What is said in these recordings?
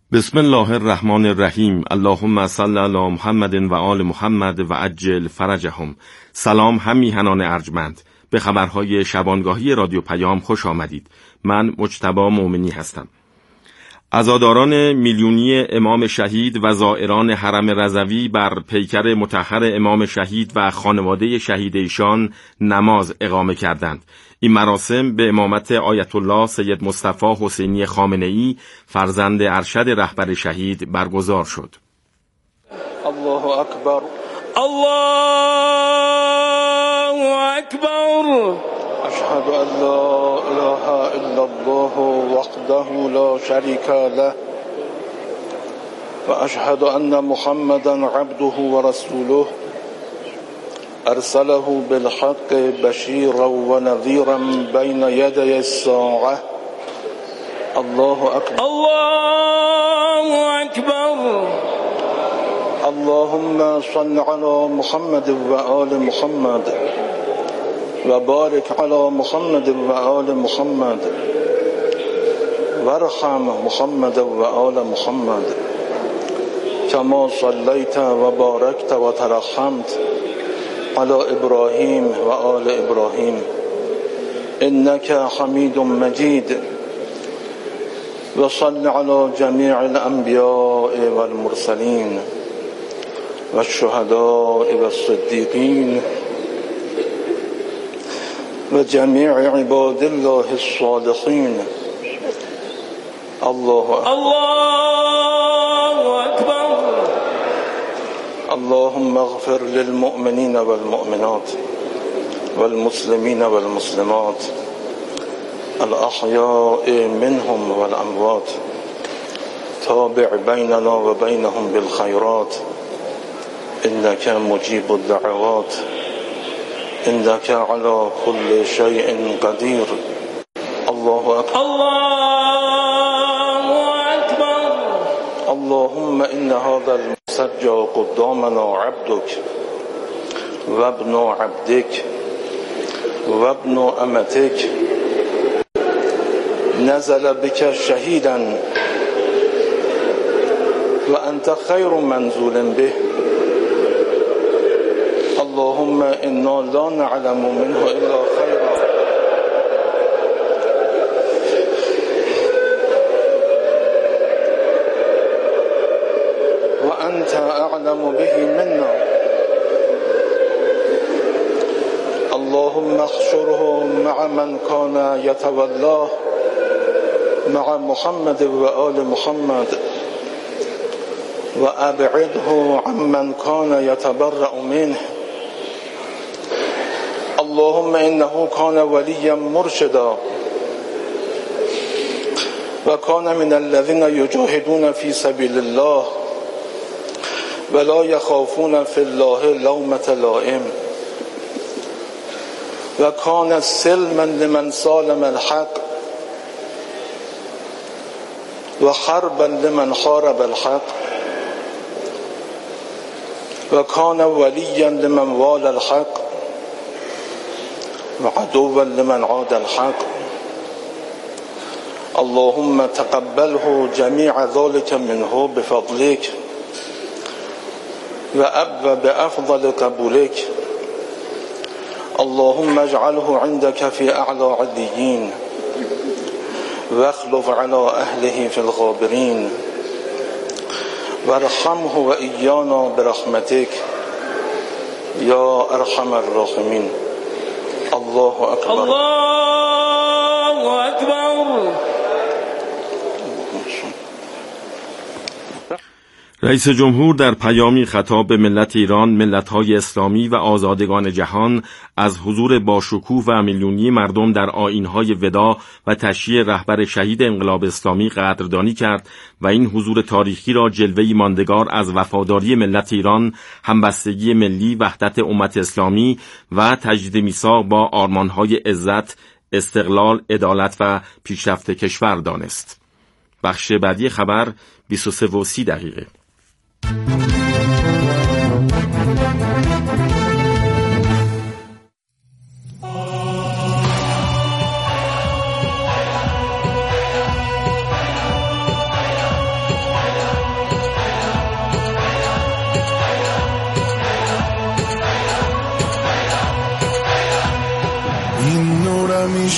بسم الله الرحمن الرحیم. اللهم صل علی محمد و آل محمد و عجل فرجهم. سلام هم میهنان ارجمند، به خبرهای شبانگاهی رادیو پیام خوش آمدید. من مجتبی مومنی هستم. عزاداران میلیونی امام شهید و زائران حرم رضوی بر پیکر مطهر امام شهید و خانواده شهید ایشان نماز اقامه کردند. این مراسم به امامت آیت الله سید مصطفی حسینی خامنه‌ای فرزند ارشد رهبر شهید برگزار شد. الله اکبر، الله اکبر، اشهد ان لا اله الا الله وحده لا شریک له و اشهد ان محمدا عبده و رسوله ارسله بالحق بشیرا و نذیرا بین یدی الساعه. الله اکبر، الله اکبر. اللهم صل على محمد و آل محمد و بارک علی محمد و آل محمد وارحم محمد و آل محمد کما صلیت و بارکت و ترحمت علی ابراهیم و آل ابراهیم انک حمید مجید. و صل علی جمیع الانبیاء و المرسلین و الشهداء و الصدیقین و جمیع عباد الله الصالحین. الله اکبر. اللهم اغفر للمؤمنین والمؤمنات والمسلمین والمسلمات الاحیاء منهم والاموات تابع بیننا و بینهم بالخیرات انك مجيب الدعوات انك على كل شيء قدير. الله اكبر، الله اكبر. اللهم ان هذا المسجى قدامنا عبدك وابن عبدك وابن امتك نزل بك شهيدا وانت خير منزول به. اللهم إنا لا نعلم منه إلا خيرا وأنت أعلم به منا. اللهم احشره مع من كان يتولاه مع محمد وآل محمد وأبعده عمن كان يتبرأ منه. اللهم إنه كان وليا مرشدا وكان من الذين يجاهدون في سبيل الله ولا يخافون في الله لومة لائم وكان سلما لمن سالم الحق وحربا لمن حارب الحق وكان وليا لمن والى الحق وعدوا لمن عاد الحق. اللهم تقبله جميع ذلك منه بفضلك وأب بأفضل قبولك. اللهم اجعله عندك في أعلى عليين واخلف على أهله في الغابرين وارحمه وإيانا برحمتك يا أرحم الراحمين. الله اکبر، الله اکبر. رئیس جمهور در پیامی خطاب به ملت ایران، ملت‌های اسلامی و آزادگان جهان از حضور باشکوه و میلیونی مردم در آیین‌های وداع و تشییع رهبر شهید انقلاب اسلامی قدردانی کرد و این حضور تاریخی را جلوه‌ای ماندگار از وفاداری ملت ایران، همبستگی ملی، وحدت امت اسلامی و تجدید میثاق با آرمان‌های عزت، استقلال، عدالت و پیشرفت کشور دانست. بخش بعدی خبر 23:30.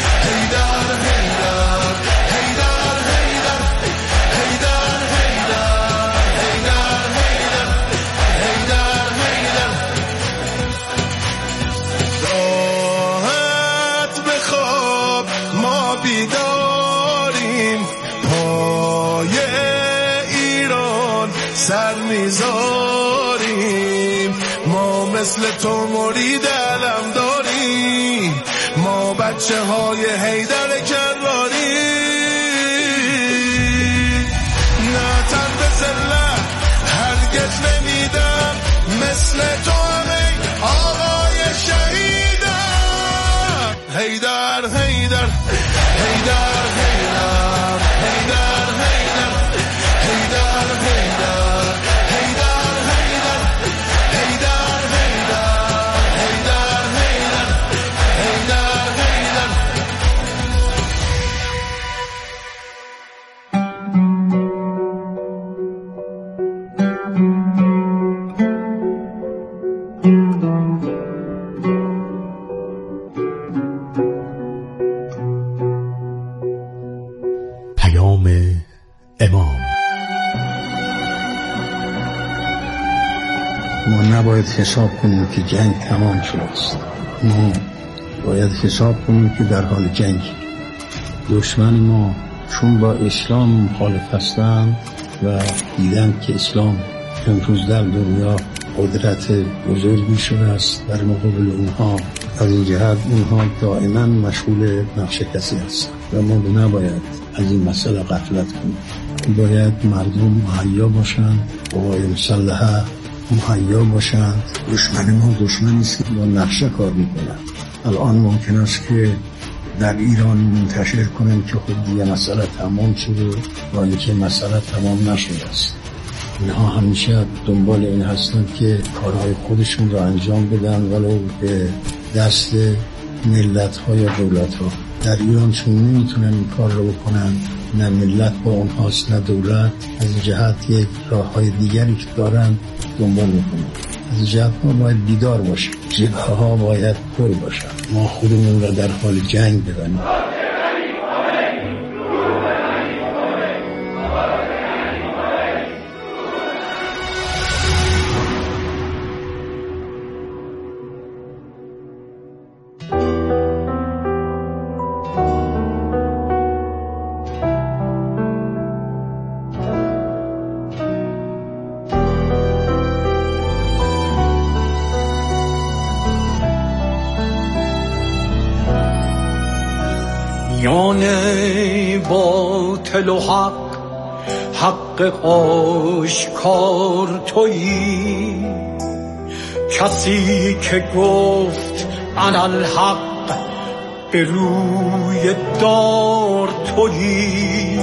هیدر هیدر هیدر هیدر هیدر هیدر هیدر هیدر راحت بخواب ما بیداریم پای ایران سر میذاریم ما مثل تو مرید علم داریم ما بچه های حیدر کراری نه تن به ذلت هرگز نمیدم مثل تو همه آقای شهیدم حیدر حیدر حیدر حیدر حیدر حیدر حیدر حیدر حیدر حیدر حیدر حیدر حیدر امام. ما نباید حساب کنیم که جنگ تمام شده است. ما باید حساب کنیم که در حال جنگ. دشمن ما چون با اسلام مخالف هستند و دیدن که اسلام امروز در دنیا قدرت بزرگی شده است در مقابل اونها، از این جهت اونها دائما مشغول نقش کسی هستند و ما نباید از این مسئله غفلت کنیم. باید مردم مهیا باشند، قوای مسلحه مهیا باشند. دشمن ما دشمنی است که با نقشه کار میکنند. الان ممکن است که در ایران منتشر کنند که خود دیگه مسئله تمام شده و اینکه مسئله تمام نشده است. اینها همیشه دنبال این هستند که کارهای خودشون را انجام بدن ولو به دست ملت‌ها یا دولت‌ها. در ایران چون نمیتونن این کار رو بکنن، نه ملت با اونهاست نه دولت، از این جهت یک راه‌های دیگری که دارن دنبال میکنن. از این جهت ما باید بیدار باشیم، جبهه‌ها باید پر باشن، ما خودمون را در حال جنگ ببینیم. میان باطل و حق آشکار تویی، کسی که گفت انا الحق به روی دار تویی.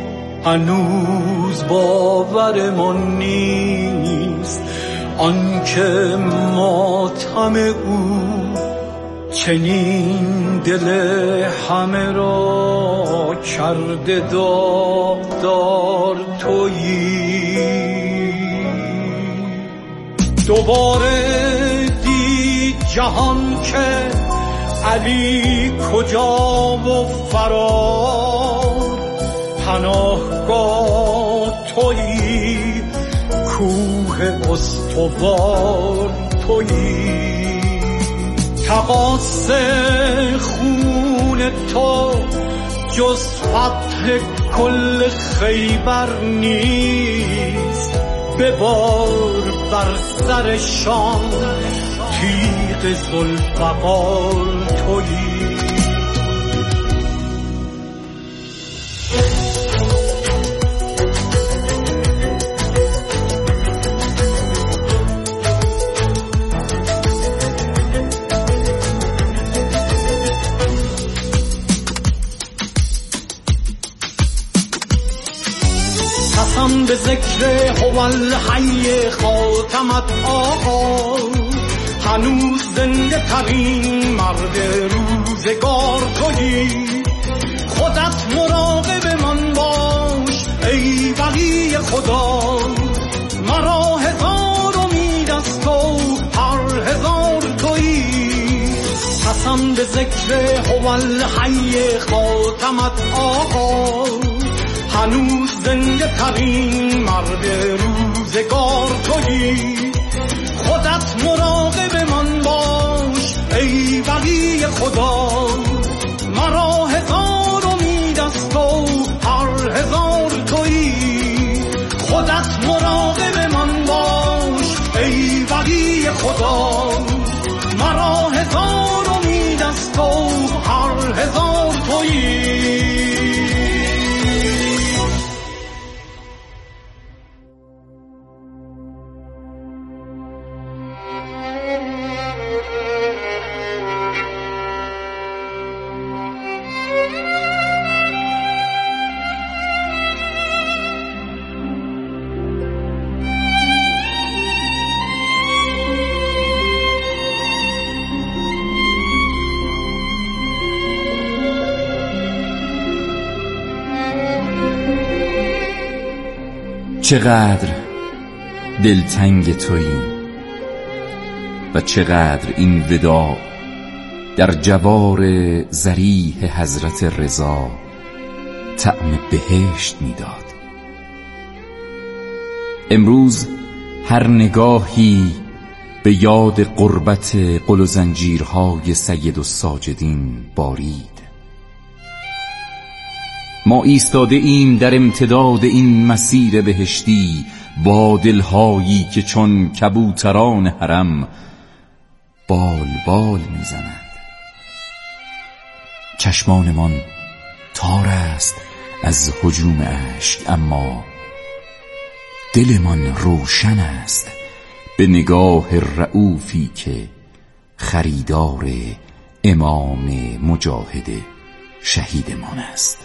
هنوز باورمان نیست آنکه ماتم او چنین دل همه را کرده داغدار تویی. دوباره دید جهان که علی کجا و فرار پناهگاه تویی، کوه استوار تویی. تقاص خون تو جز فتح کل خیبر نیست، ببار بر سرشان تیغ ذوالفقار تویی. قسم به ذکر هوالحی خاتمت آقا، هنوز زنده ترین مرد روزگار تویی. خودت مراقب من باش ای ولی خدا، مرا هزار امید از تو هر هزار تویی. قسم به ذکر هوالحی خاتمت آقا، هنوز زنده ترین مرد روزگار تویی. خودت مراقب من باش ای ولی خدا، مرا هزار امید از تو هر هزار تویی. خودت مراقب من باش ای ولی خدا، مرا هزار امید از تو هر هزار تویی. چقدر دلتنگ تویی و چقدر این وداع در جوار ضریح حضرت رضا طعم بهشت میداد. امروز هر نگاهی به یاد قربت قل و زنجیرهای سید الساجدین بارید. ما ایستاده ایم در امتداد این مسیر بهشتی با دلهایی که چون کبوتران حرم بال بال میزنند. چشمانمان تار است از هجوم اشک، اما دلمان روشن است به نگاه رؤوفی که خریدار امام مجاهد شهیدمان است.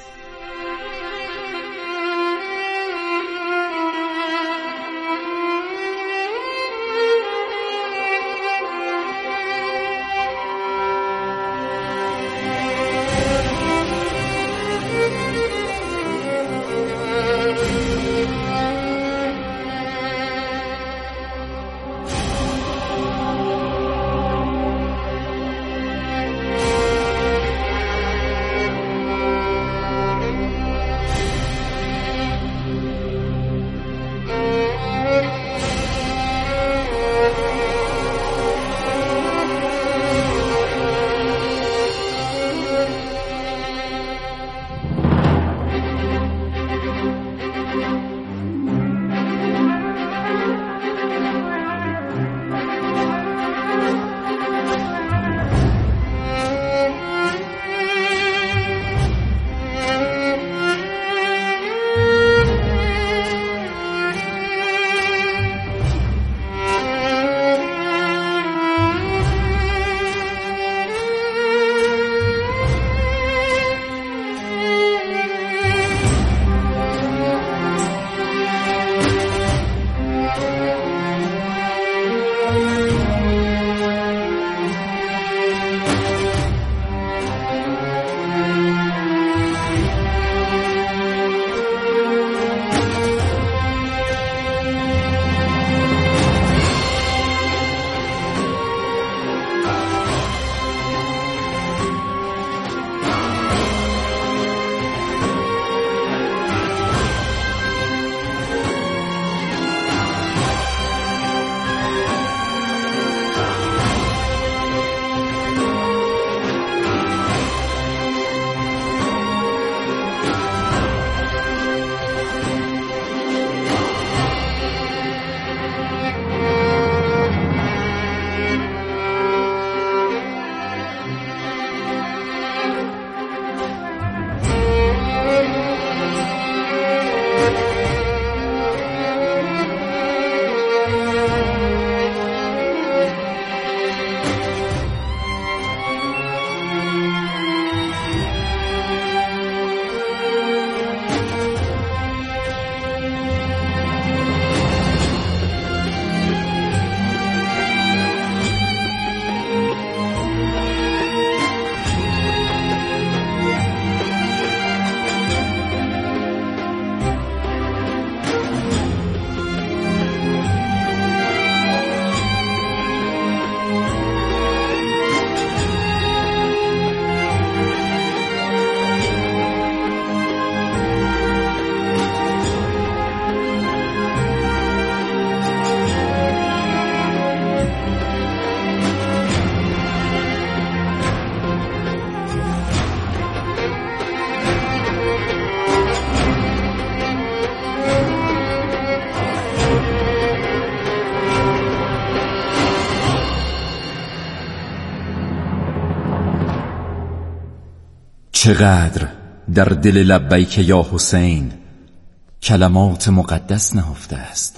چقدر در دل لبیک یا حسین کلمات مقدس نهفته است.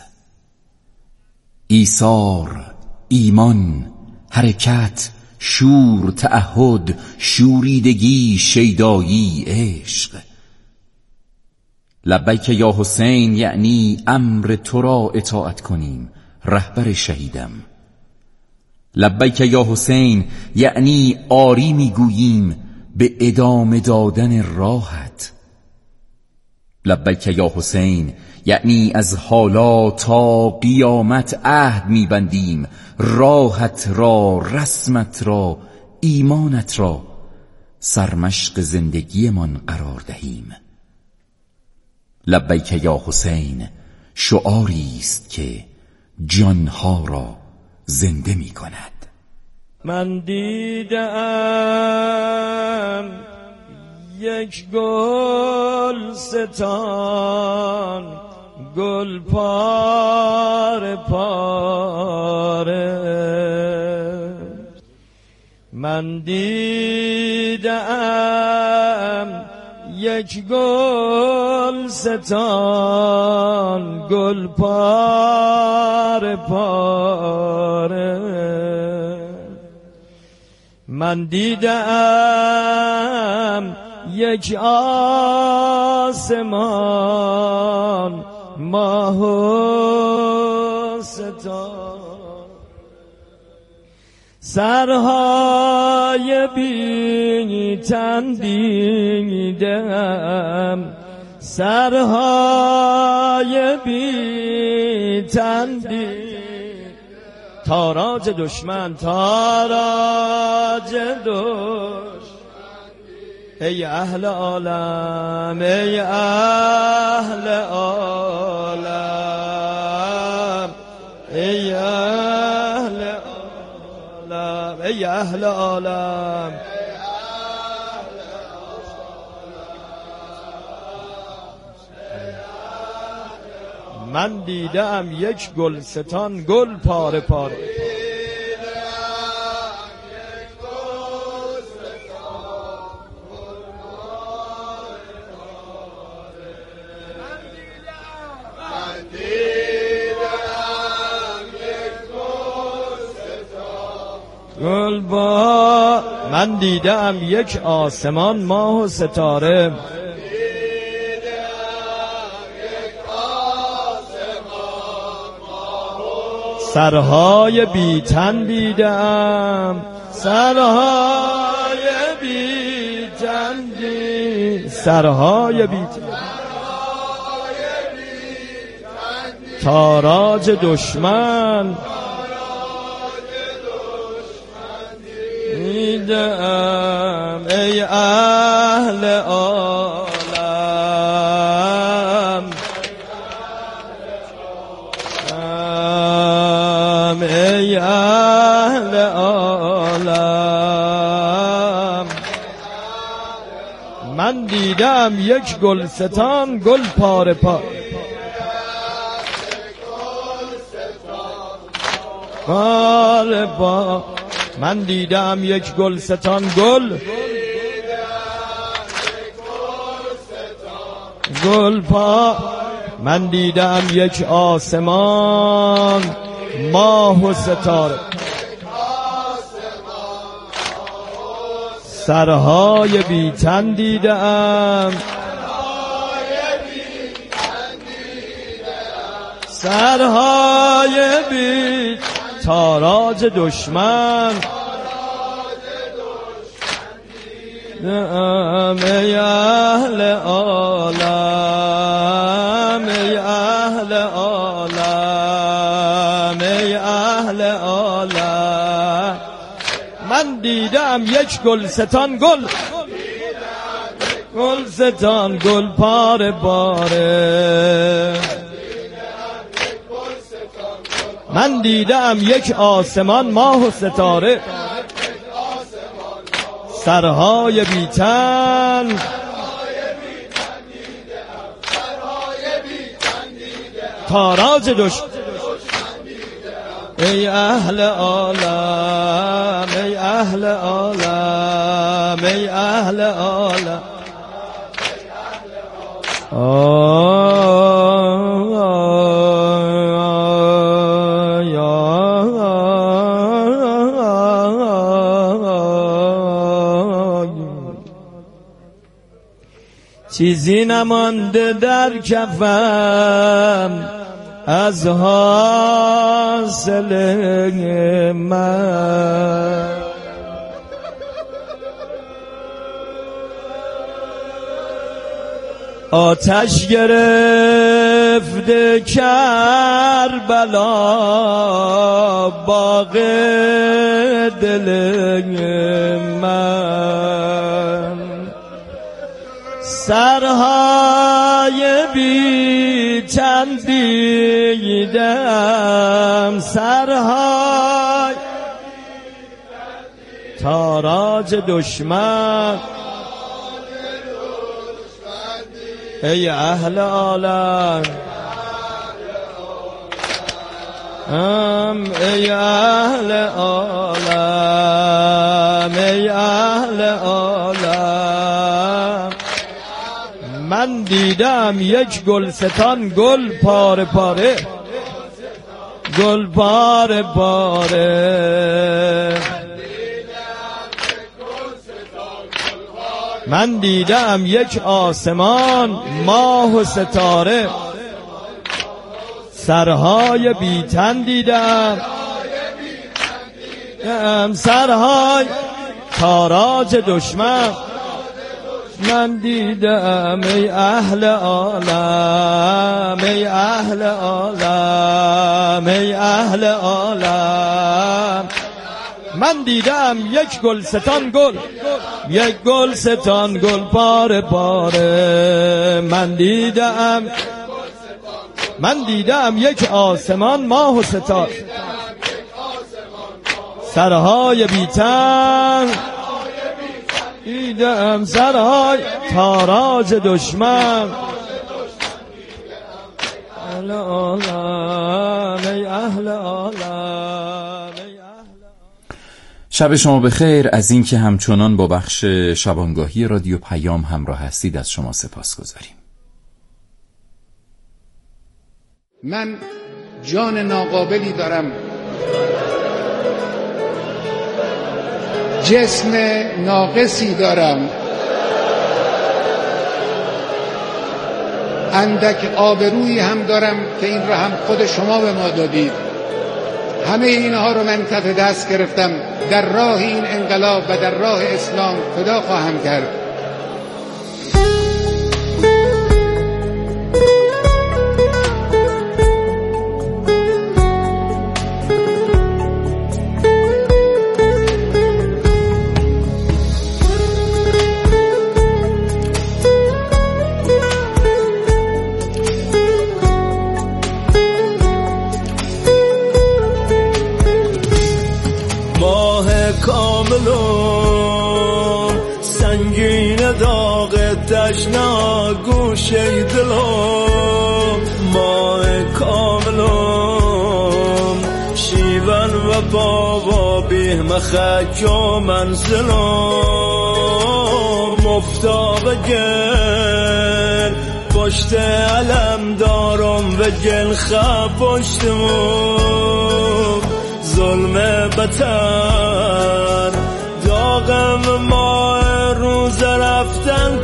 ایثار، ایمان، حرکت، شور، تعهد، شوریدگی، شیدایی، عشق. لبیک یا حسین یعنی امر تو را اطاعت کنیم، رهبر شهیدم. لبیک یا حسین یعنی آری میگوییم به ادامه دادن راهت. لبیک یا حسین یعنی از حالا تا قیامت عهد میبندیم راهت را، رسمت را، ایمانت را سرمشق زندگیمان قرار دهیم. لبیک یا حسین شعاری است که جانها را زنده می کند. من دیدم یک گل ستان، گل پاره پاره. من دیدم یک گل ستان، گل پاره پاره. من دیدم یک آسمان، ماه و ستاره. سرهای بی تن دیدم، سرهای بی تن دیدم. تاراج دشمن، تاراج دشمن. ای اهل عالم، ای اهل عالم، ای اهل عالم، ای اهل عالم. من دیدم یک گلستان، گل پاره پاره. گل با من دیدم یک آسمان، ماه و ستاره. سرهای بی تن دیدم، سرهای بی تن دیدم، سرهای بی تن. تاراج دشمن دیدم. ای اهل عالم، ای اهل عالم. من دیدم یک گلستان، گل پاره پاره. پاره پاره. من دیدم یک گلستان، گل پا. من دیدم یک آسمان، ماه و ستاره. سرهای بی تن دیدم، سرهای بی تاراج دشمن. ای اهل عالم، ای اهل عالم، ای اهل عالم. من دیدم یک گلستان، گلستان، گل پاره پاره. من دیدم یک آسمان، ماه و ستاره. سرهای بی تن، تاراج دشمن. ای اهل عالم ای اهل عالم ای اهل عالم چیزی نمانده در کفم از حاصل من، آتش گرفته کربلا باغ دل من، سرهای بی چند دیدم، سرهای تاراج دشمن، ای اهل عالم ای اهل عالم ای اهل عالم، من دیدم یک گلستان گل پاره پاره، گل پاره پاره، من دیدم یک آسمان ماه و ستاره، سرهای بیتن دیدم، سرهای تاراج دشمن، من دیدم ای اهل عالم ای اهل عالم ای اهل عالم، من دیدم یک گلستان گل، یک گلستان گل پاره پاره، من دیدم یک آسمان ماه و ستاره، سرهای بیتن دیدم، سرهای تاراج دشمن، اهل عالم ای اهل عالم. شب شما بخیر. از اینکه همچنان با بخش شبانگاهی رادیو پیام همراه هستید از شما سپاسگزاریم. من جان ناقابلی دارم، جسم ناقصی دارم، اندک آبرویی هم دارم که این را هم خود شما به ما دادید. همه اینها رو من کف دست گرفتم، در راه این انقلاب و در راه اسلام فدا خواهم کرد. سنگین داغ تشنا گوشه دلم، ماه کاملم شیون و بابا بی مخک و منزلم، مفتاب گل پشت علم دارم و گل خواب پشتمم، ظلم بتر داغم ماه روز رفتن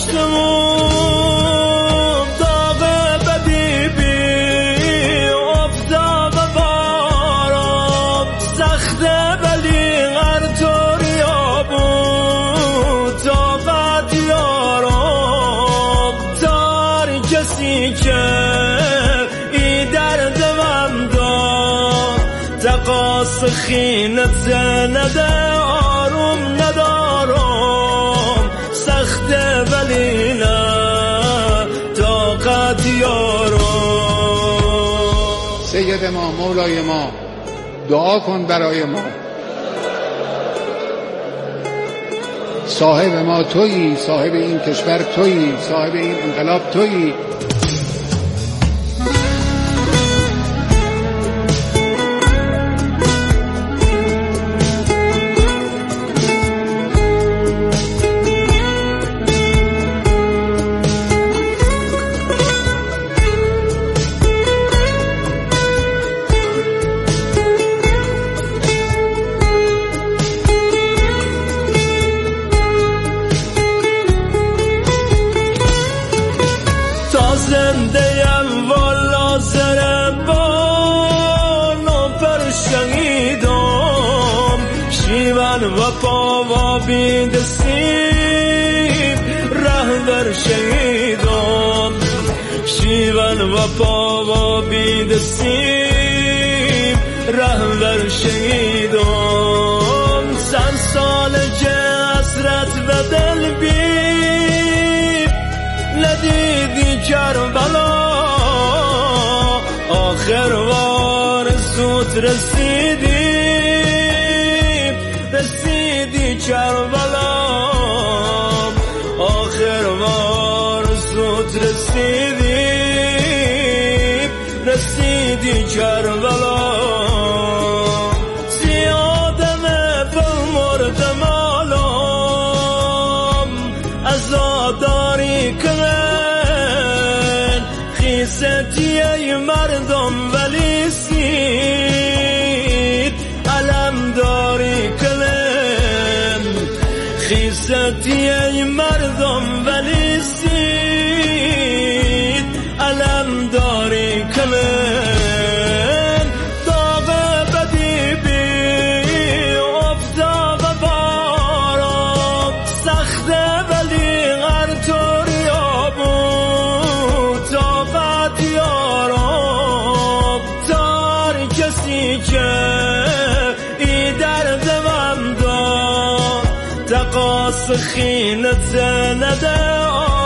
کشتمون، داغ بدی بی افتاب بارم، سخته ولی غرطوریا بود، طاقت یارم داری کسی که ای درد من دار، تقاس خینت زنده آروم ندارم، سخته ولی نه طاقت یارم. سید ما، مولای ما، دعا کن برای ما. صاحب ما تویی، صاحب این کشور تویی، صاحب این انقلاب تویی. زنده‌ام والا زربان و پر شهیدم شیون و پا و بید سیب رهبر شهیدم شیون و پا و بید سیب رهبر شهیدم 100 سال حسرت و دل بید ندیدی کربلا آخر وار زود رسیدی کربلا آخر وار زود رسیدی کربلا زیادمه بمردم آلام ازاداری کن خیستی ای مردم ولی سید علم داری کن خیستی ای مردم ولی سید علم داری کن داغ بدی بی افتاد بارم سخته ولی غرطوریا بود طاقت یارم دار کسی که ای درد من دار تقاس خینت نده